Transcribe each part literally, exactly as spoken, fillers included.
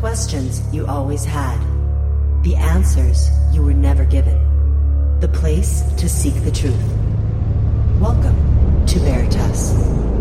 questions you always had. The answers you were never given. The place to seek the truth. Welcome to Veritas.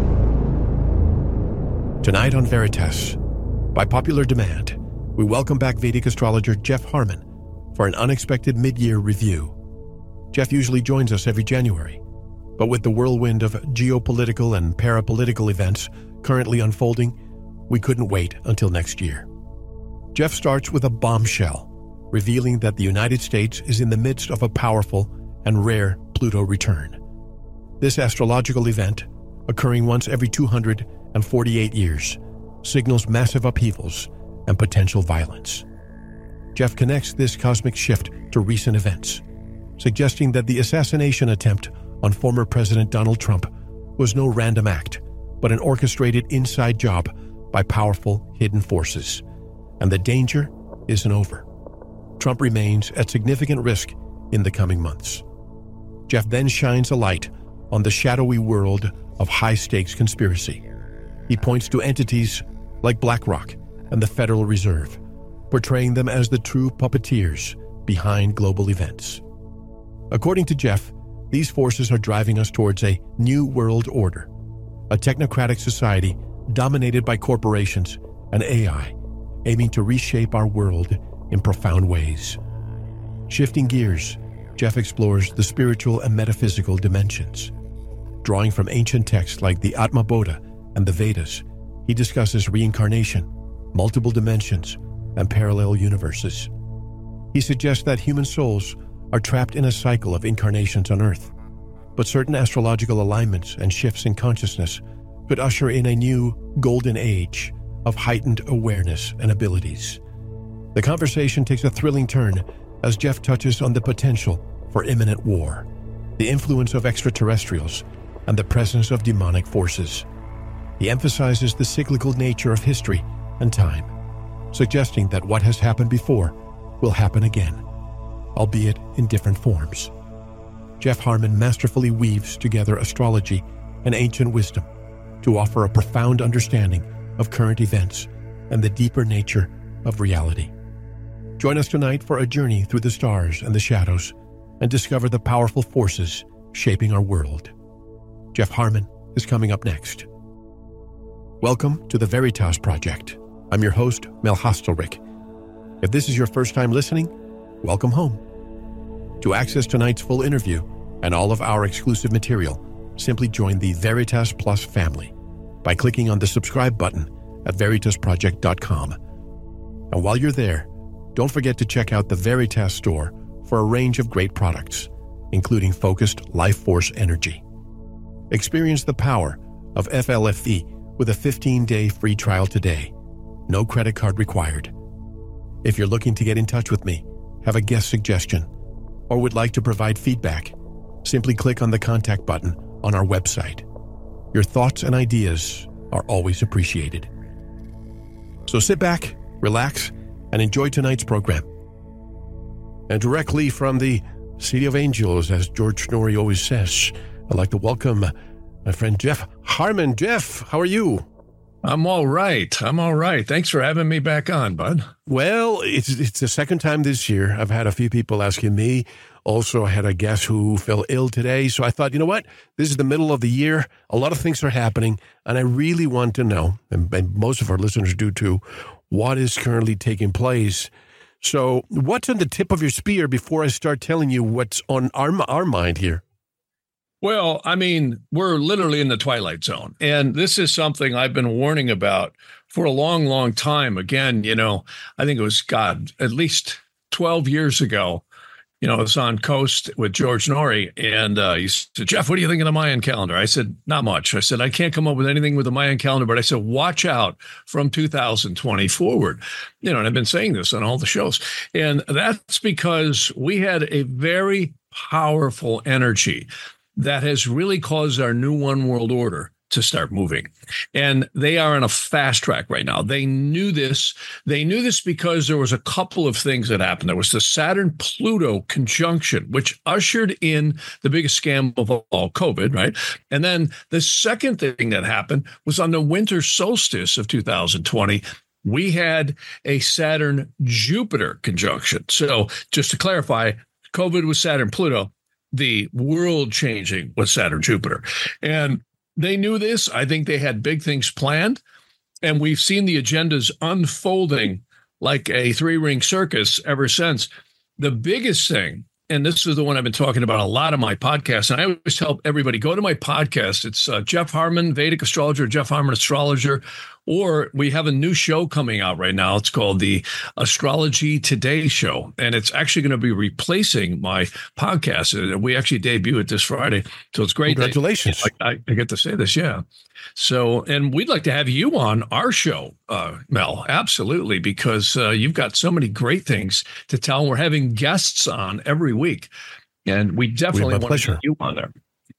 Tonight on Veritas, by popular demand, we welcome back Vedic astrologer Jeff Harmon for an unexpected mid-year review. Jeff usually joins us every January, but with the whirlwind of geopolitical and parapolitical events currently unfolding, we couldn't wait until next year. Jeff starts with a bombshell, revealing that the United States is in the midst of a powerful and rare Pluto return. This astrological event, occurring once every two hundred forty-eight years, signals massive upheavals and potential violence. Jeff connects this cosmic shift to recent events, suggesting that the assassination attempt on former President Donald Trump was no random act, but an orchestrated inside job by powerful hidden forces. And the danger isn't over. Trump remains at significant risk in the coming months. Jeff then shines a light on the shadowy world of high-stakes conspiracy. He points to entities like BlackRock and the Federal Reserve, portraying them as the true puppeteers behind global events. According to Jeff, these forces are driving us towards a new world order, a technocratic society dominated by corporations and A I, aiming to reshape our world in profound ways. Shifting gears, Jeff explores the spiritual and metaphysical dimensions. Drawing from ancient texts like the Atma Bodha and the Vedas, he discusses reincarnation, multiple dimensions, and parallel universes. He suggests that human souls are trapped in a cycle of incarnations on Earth, but certain astrological alignments and shifts in consciousness could usher in a new golden age of heightened awareness and abilities. The conversation takes a thrilling turn as Jeff touches on the potential for imminent war, the influence of extraterrestrials, and the presence of demonic forces. He emphasizes the cyclical nature of history and time, suggesting that what has happened before will happen again, albeit in different forms. Jeff Harmon masterfully weaves together astrology and ancient wisdom to offer a profound understanding of current events and the deeper nature of reality. Join us tonight for a journey through the stars and the shadows and discover the powerful forces shaping our world. Jeff Harmon is coming up next. Welcome to the Veritas Project. I'm your host, Mel Hostelrick. If this is your first time listening, welcome home. To access tonight's full interview and all of our exclusive material, simply join the Veritas Plus family by clicking on the subscribe button at veritas project dot com. And while you're there, don't forget to check out the Veritas store for a range of great products, including focused life force energy. Experience the power of F L F E with a fifteen-day free trial today. No credit card required. If you're looking to get in touch with me, have a guest suggestion, or would like to provide feedback, simply click on the contact button on our website. Your thoughts and ideas are always appreciated. So sit back, relax, and enjoy tonight's program. And directly from the City of Angels, as George Noory always says, I'd like to welcome my friend Jeff Harmon. Jeff, how are you? I'm all right. I'm all right. Thanks for having me back on, bud. Well, it's it's the second time this year. I've had a few people asking me. Also, I had a guest who fell ill today. So I thought, you know what? This is the middle of the year. A lot of things are happening. And I really want to know, and, and most of our listeners do too, what is currently taking place. So what's on the tip of your spear before I start telling you what's on our, our mind here? Well, I mean, we're literally in the twilight zone. And this is something I've been warning about for a long, long time. Again, you know, I think it was, God, at least twelve years ago, you know, I was on Coast with George Noory, and uh, he said, Jeff, what do you think of the Mayan calendar? I said, not much. I said, I can't come up with anything with the Mayan calendar, but I said, watch out from two thousand twenty forward. You know, and I've been saying this on all the shows. And that's because we had a very powerful energy that has really caused our new one world order to start moving. And they are on a fast track right now. They knew this. They knew this because there was a couple of things that happened. There was the Saturn-Pluto conjunction, which ushered in the biggest scam of all, COVID, right? And then the second thing that happened was on the winter solstice of two thousand twenty. we had a Saturn-Jupiter conjunction. So just to clarify, COVID was Saturn-Pluto. The world-changing was Saturn-Jupiter. And they knew this. I think they had big things planned. And we've seen the agendas unfolding like a three-ring circus ever since. The biggest thing, and this is the one I've been talking about a lot on my podcast, and I always tell everybody, go to my podcast. It's uh, Jeff Harmon, Vedic Astrologer, Jeff Harmon Astrologer, or we have a new show coming out right now. It's called the Astrology Today Show, and it's actually going to be replacing my podcast. We actually debut it this Friday, so it's great. Congratulations. I, I get to say this, yeah. So, and we'd like to have you on our show, uh, Mel, absolutely, because uh, you've got so many great things to tell. We're having guests on every week, and we definitely want pleasure. to get you on there.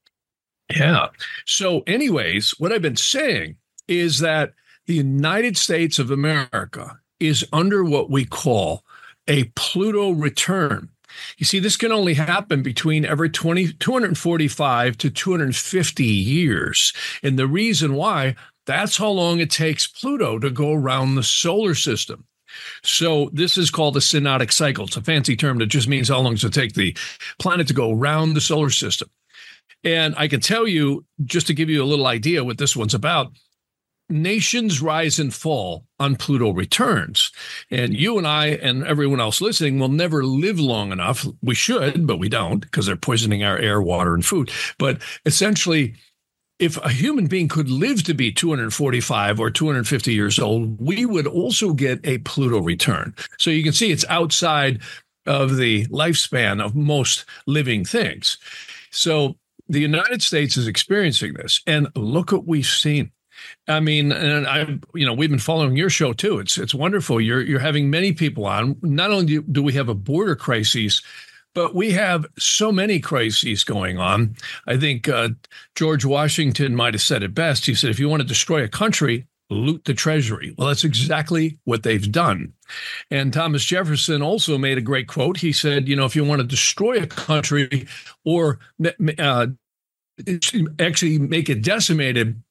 Yeah. So anyways, what I've been saying is that the United States of America is under what we call a Pluto return. You see, this can only happen between every twenty, two hundred forty-five to two hundred fifty years. And the reason why, that's how long it takes Pluto to go around the solar system. So this is called the synodic cycle. It's a fancy term that just means how long does it take the planet to go around the solar system. And I can tell you, just to give you a little idea what this one's about, nations rise and fall on Pluto returns. And you and I and everyone else listening will never live long enough. We should, but we don't, because they're poisoning our air, water, and food. But essentially, if a human being could live to be two hundred forty-five or two hundred fifty years old, we would also get a Pluto return. So you can see it's outside of the lifespan of most living things. So the United States is experiencing this. And look what we've seen. I mean, and I, you know, we've been following your show too. It's it's wonderful. You're you're having many people on. Not only do we have a border crisis, but we have so many crises going on. I think uh, George Washington might have said it best. He said, if you want to destroy a country, loot the treasury. Well, that's exactly what they've done. And Thomas Jefferson also made a great quote. He said, you know, if you want to destroy a country or uh, actually make it decimated,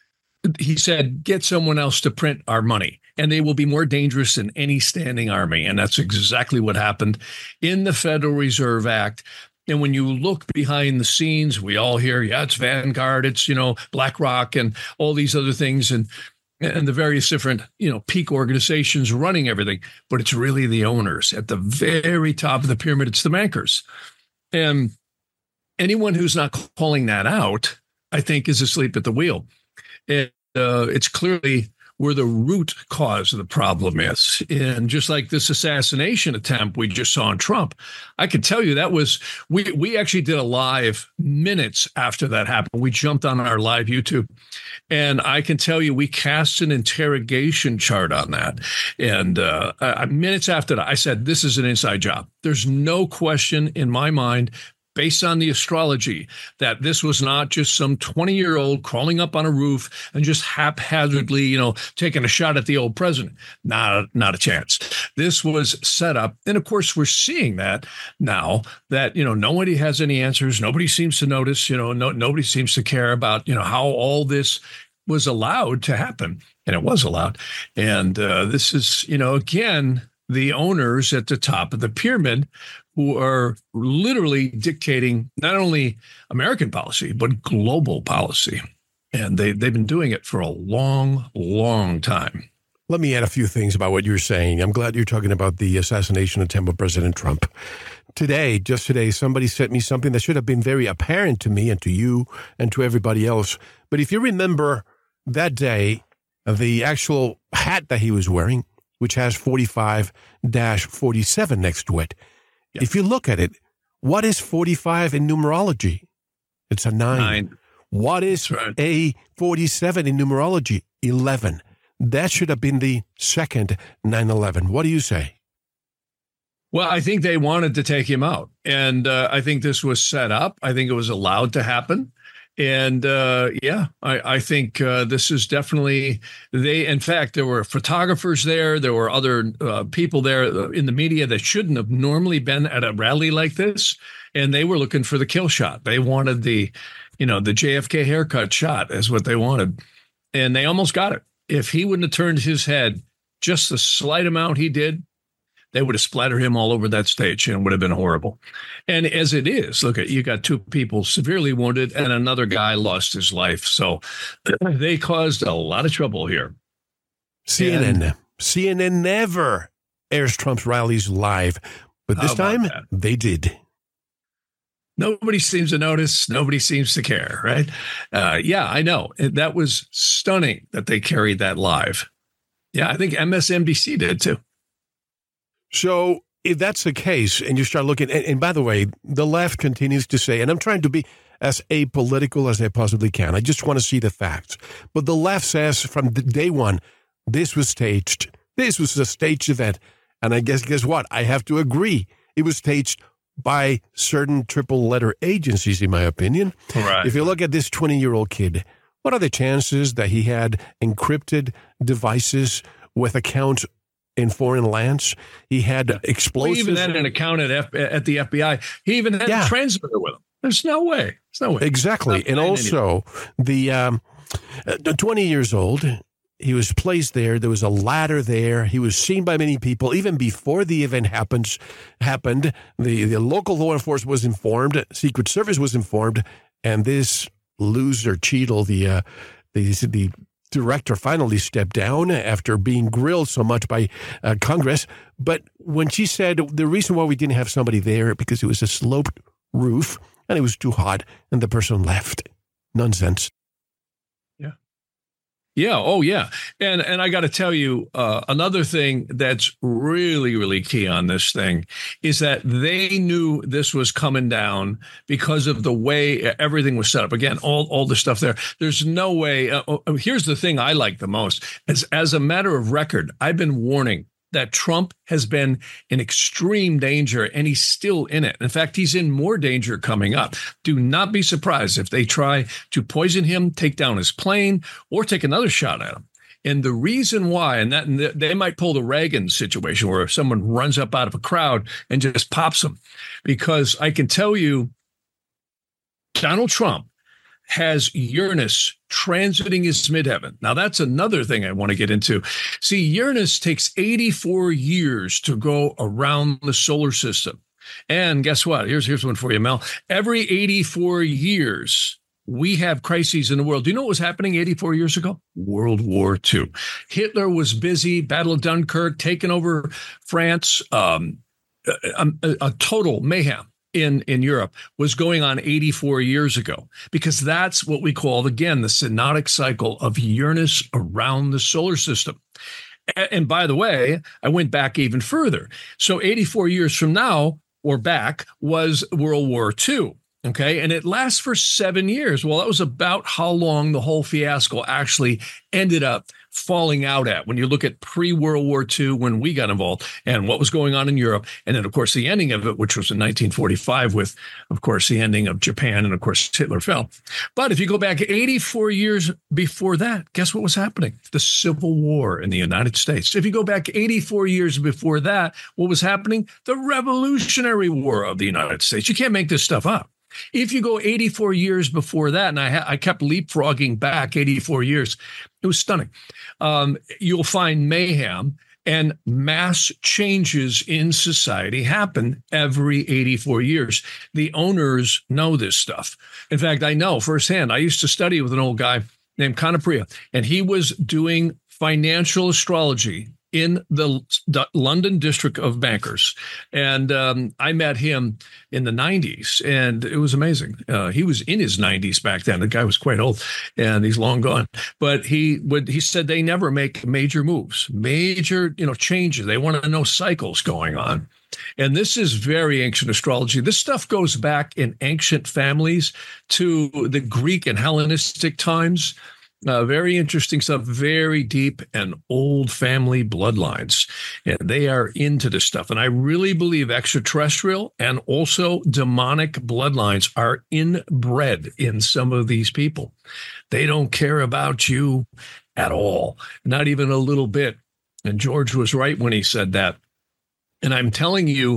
he said, get someone else to print our money, and they will be more dangerous than any standing army. And that's exactly what happened in the Federal Reserve Act. And when you look behind the scenes, we all hear, yeah, it's Vanguard, it's, you know, BlackRock and all these other things, and and the various different, you know, peak organizations running everything. But it's really the owners at the very top of the pyramid. It's the bankers. And anyone who's not calling that out, I think, is asleep at the wheel. And uh, it's clearly where the root cause of the problem is. And just like this assassination attempt we just saw on Trump, I can tell you that was, we we actually did a live minutes after that happened. We jumped on our live YouTube. And I can tell you we cast an interrogation chart on that. And uh, uh, minutes after that, I said, this is an inside job. There's no question in my mind, based on the astrology, that this was not just some twenty-year-old crawling up on a roof and just haphazardly, you know, taking a shot at the old president. Not, not a chance. This was set up. And of course, we're seeing that now that, you know, nobody has any answers. Nobody seems to notice, you know, no, nobody seems to care about, you know, how all this was allowed to happen. And it was allowed. And uh, this is, you know, again, the owners at the top of the pyramid who are literally dictating not only American policy, but global policy. And they, they've been doing it for a long, long time. Let me add a few things about what you're saying. I'm glad you're talking about the assassination attempt of President Trump. Today, just today, somebody sent me something that should have been very apparent to me and to you and to everybody else. But if you remember that day, the actual hat that he was wearing, which has forty-five dash forty-seven next to it. Yeah. If you look at it, what is forty-five in numerology? It's a nine. nine. What is right. a forty-seven in numerology? eleven. That should have been the second nine eleven. What do you say? Well, I think they wanted to take him out. And uh, I think this was set up. I think it was allowed to happen. And uh, yeah, I, I think uh, this is definitely they. In fact, there were photographers there. There were other uh, people there in the media that shouldn't have normally been at a rally like this. And they were looking for the kill shot. They wanted the, you know, the J F K haircut shot is what they wanted. And they almost got it. If he wouldn't have turned his head, just the slight amount he did, they would have splattered him all over that stage and it would have been horrible. And as it is, look at, you got two people severely wounded and another guy lost his life. So they caused a lot of trouble here. C N N, and, C N N never airs Trump's rallies live, but this time that? they did. Nobody seems to notice. Nobody seems to care, right? Uh, yeah, I know. That was stunning that they carried that live. Yeah, I think M S N B C did too. So if that's the case, and you start looking, and, and by the way, the left continues to say, and I'm trying to be as apolitical as I possibly can. I just want to see the facts. But the left says from day one, this was staged. This was a staged event. And I guess, guess what? I have to agree. It was staged by certain triple letter agencies, in my opinion. Right. If you look at this twenty-year-old kid, what are the chances that he had encrypted devices with accounts in foreign lands? He had explosives. He even had an account at, F- at the F B I. He even had yeah. a transmitter with him. There's no way. There's no way. Exactly. And also, the um, twenty years old, he was placed there. There was a ladder there. He was seen by many people. Even before the event happens, happened, the, the local law enforcement was informed. Secret Service was informed. And this loser, Cheadle, the uh, the the director, finally stepped down after being grilled so much by uh, Congress. But when she said the reason why we didn't have somebody there because it was a sloped roof and it was too hot, and the person left. Nonsense. Yeah. Yeah. Oh, yeah. And and I got to tell you, uh, another thing that's really, really key on this thing is that they knew this was coming down because of the way everything was set up. Again, all, all the stuff there. There's no way. Uh, here's the thing I like the most. As, as a matter of record, I've been warning that Trump has been in extreme danger, and he's still in it. In fact, he's in more danger coming up. Do not be surprised if they try to poison him, take down his plane, or take another shot at him. And the reason why, and that and they might pull the Reagan situation where someone runs up out of a crowd and just pops him, because I can tell you, Donald Trump has Uranus transiting his midheaven. Now, that's another thing I want to get into. See, Uranus takes eighty-four years to go around the solar system. And guess what? Here's, here's one for you, Mel. Every eighty-four years, we have crises in the world. Do you know what was happening eighty-four years ago? World War Two. Hitler was busy, Battle of Dunkirk, taking over France, um, a, a, a total mayhem in, in Europe was going on eighty-four years ago, because that's what we call, again, the synodic cycle of Uranus around the solar system. And, and by the way, I went back even further. So eighty-four years from now, or back, was World War Two. Okay. And it lasts for seven years. Well, that was about how long the whole fiasco actually ended up falling out at when you look at pre-World War Two, when we got involved, and what was going on in Europe. And then, of course, the ending of it, which was in nineteen forty-five with, of course, the ending of Japan. And, of course, Hitler fell. But if you go back eighty-four years before that, guess what was happening? The Civil War in the United States. If you go back eighty-four years before that, what was happening? The Revolutionary War of the United States. You can't make this stuff up. If you go eighty-four years before that, and I, ha- I kept leapfrogging back eighty-four years, it was stunning. Um, you'll find mayhem and mass changes in society happen every eighty-four years. The owners know this stuff. In fact, I know firsthand. I used to study with an old guy named Conapria, and he was doing financial astrology in the, the London District of Bankers. And um, I met him in the nineties, and it was amazing. Uh, he was in his nineties back then. The guy was quite old, and he's long gone. But he would he said they never make major moves, major you know changes. They want to know cycles going on. And this is very ancient astrology. This stuff goes back in ancient families to the Greek and Hellenistic times. Uh, very interesting stuff, very deep and old family bloodlines. And they are into this stuff. And I really believe extraterrestrial and also demonic bloodlines are inbred in some of these people. They don't care about you at all, not even a little bit. And George was right when he said that. And I'm telling you,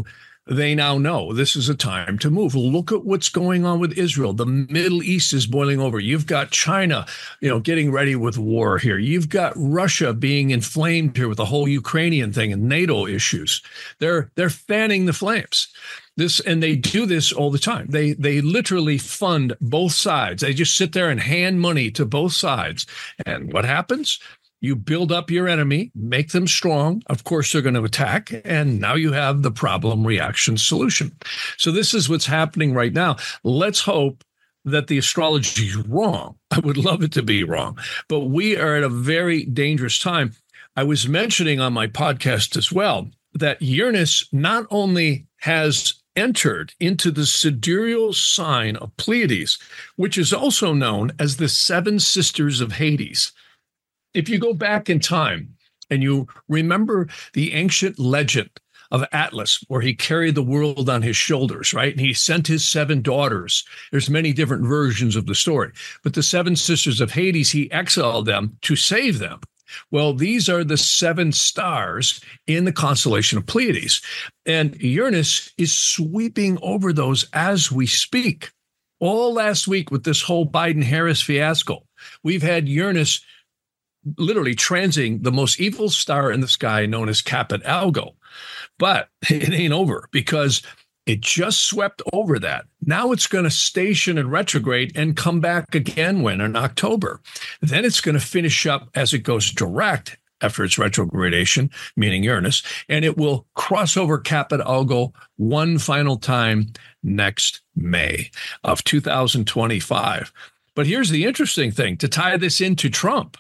they now know this is a time to move. Look at what's going on with Israel. The Middle East is boiling over. You've got China, you know, getting ready with war here. You've got Russia being inflamed here with the whole Ukrainian thing and NATO issues. They're they're fanning the flames. This and they do this all the time. They they literally fund both sides. They just sit there and hand money to both sides. And what happens? You build up your enemy, make them strong. Of course, they're going to attack. And now you have the problem reaction solution. So this is what's happening right now. Let's hope that the astrology is wrong. I would love it to be wrong. But we are at a very dangerous time. I was mentioning on my podcast as well that Uranus not only has entered into the sidereal sign of Pleiades, which is also known as the Seven Sisters of Hades. If you go back in time and you remember the ancient legend of Atlas, where he carried the world on his shoulders, right? And he sent his seven daughters. There's many different versions of the story, but the seven sisters of Hades, he exiled them to save them. Well, these are the seven stars in the constellation of Pleiades. And Uranus is sweeping over those as we speak. All last week with this whole Biden-Harris fiasco, we've had Uranus literally transiting the most evil star in the sky known as Caput Algo. But it ain't over because it just swept over that. Now it's going to station in retrograde and come back again when in October. Then it's going to finish up as it goes direct after its retrogradation, meaning Uranus, and it will cross over Caput Algo one final time next May of two thousand twenty-five. But here's the interesting thing to tie this into Trump.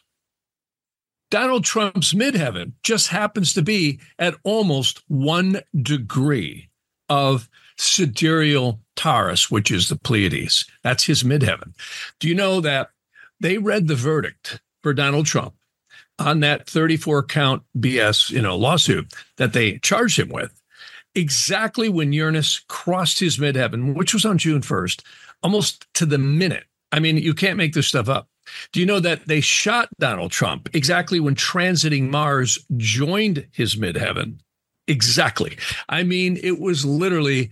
Donald Trump's midheaven just happens to be at almost one degree of sidereal Taurus, which is the Pleiades. That's his midheaven. Do you know that they read the verdict for Donald Trump on that thirty-four count B S, you know, lawsuit that they charged him with exactly when Uranus crossed his midheaven, which was on June first, almost to the minute. I mean, you can't make this stuff up. Do you know that they shot Donald Trump exactly when transiting Mars joined his midheaven? Exactly. I mean, it was literally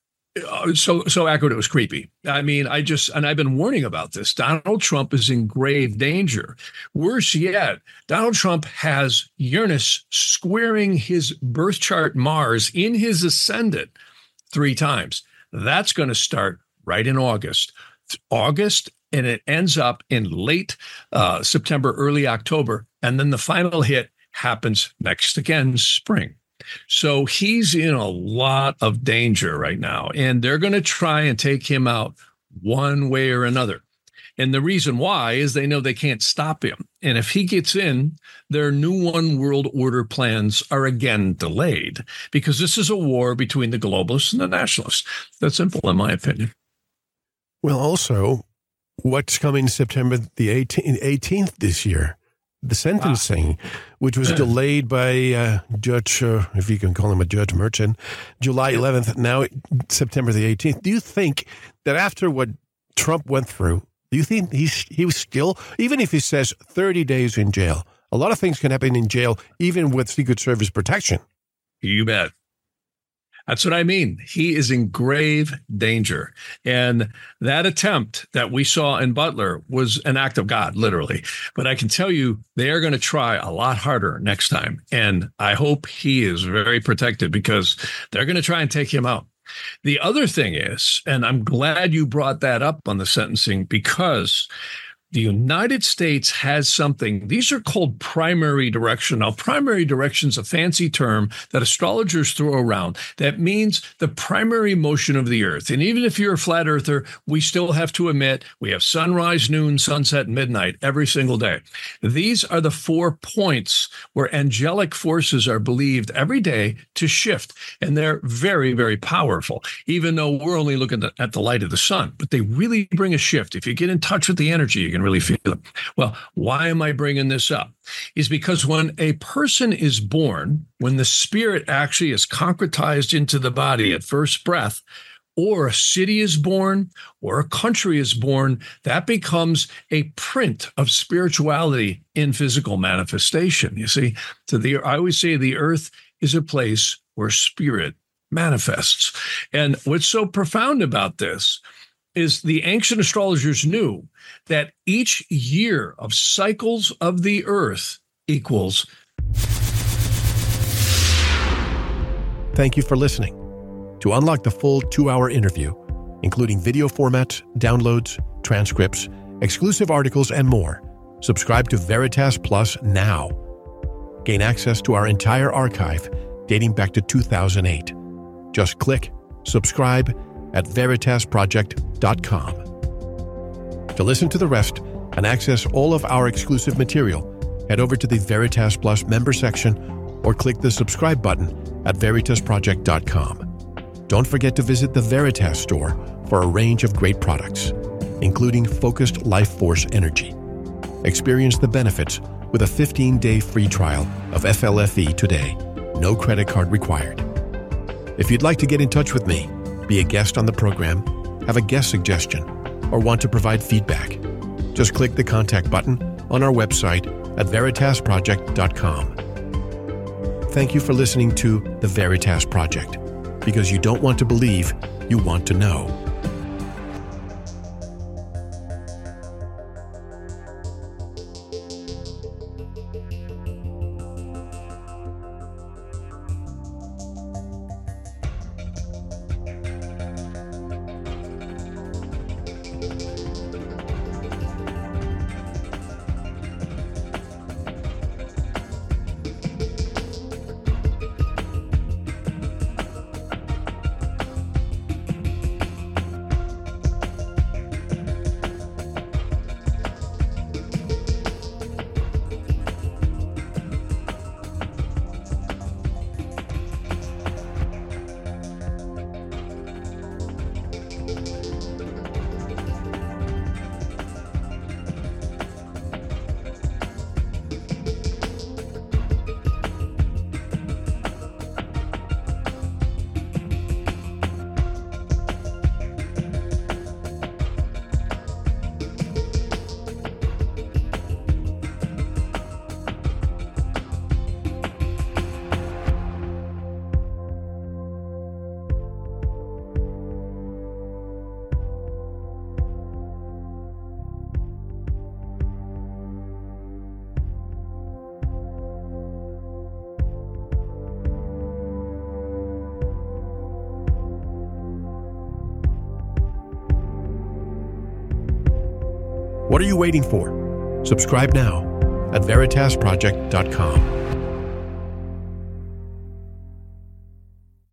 uh, so so accurate. It was creepy. I mean, I just and I've been warning about this. Donald Trump is in grave danger. Worse yet, Donald Trump has Uranus squaring his birth chart Mars in his ascendant three times. That's going to start right in August. August. And it ends up in late uh, September, early October. And then the final hit happens next again, spring. So he's in a lot of danger right now. And they're going to try and take him out one way or another. And the reason why is they know they can't stop him. And if he gets in, their new one world order plans are again delayed because this is a war between the globalists and the nationalists. That's simple, in my opinion. Well, also, what's coming September the eighteenth this year? The sentencing, wow. which was delayed by uh, Judge, uh, if you can call him a Judge Merchant, July eleventh, now September the eighteenth. Do you think that after what Trump went through, do you think he's, he was still, even if he says thirty days in jail, a lot of things can happen in jail, even with Secret Service protection? You bet. That's what I mean. He is in grave danger. And that attempt that we saw in Butler was an act of God, literally. But I can tell you, they are going to try a lot harder next time. And I hope he is very protected because they're going to try and take him out. The other thing is, and I'm glad you brought that up on the sentencing, because the United States has something. These are called primary direction. Now, primary direction is a fancy term that astrologers throw around. That means the primary motion of the Earth. And even if you're a flat earther, we still have to admit we have sunrise, noon, sunset, midnight every single day. These are the four points where angelic forces are believed every day to shift. And they're very, very powerful, even though we're only looking at the light of the sun. But they really bring a shift. If you get in touch with the energy, you can really feel it. Well, why am I bringing this up? Is because when a person is born, when the spirit actually is concretized into the body at first breath, or a city is born, or a country is born, that becomes a print of spirituality in physical manifestation. You see, so the I always say the earth is a place where spirit manifests. And what's so profound about this is the ancient astrologers knew that each year of cycles of the earth equals. Thank you for listening. To unlock the full two-hour interview, including video formats, downloads, transcripts, exclusive articles, and more, subscribe to Veritas Plus now. Gain access to our entire archive dating back to two thousand eight. Just click subscribe at veritas project dot com. To listen to the rest and access all of our exclusive material, head over to the Veritas Plus member section or click the subscribe button at veritas project dot com. Don't forget to visit the Veritas store for a range of great products, including focused life force energy. Experience the benefits with a fifteen-day free trial of F L F E today. No credit card required. If you'd like to get in touch with me, be a guest on the program, have a guest suggestion, or want to provide feedback, just click the contact button on our website at veritas project dot com. Thank you for listening to The Veritas Project, because you don't want to believe, you want to know. What are you waiting for? Subscribe now at veritas project dot com.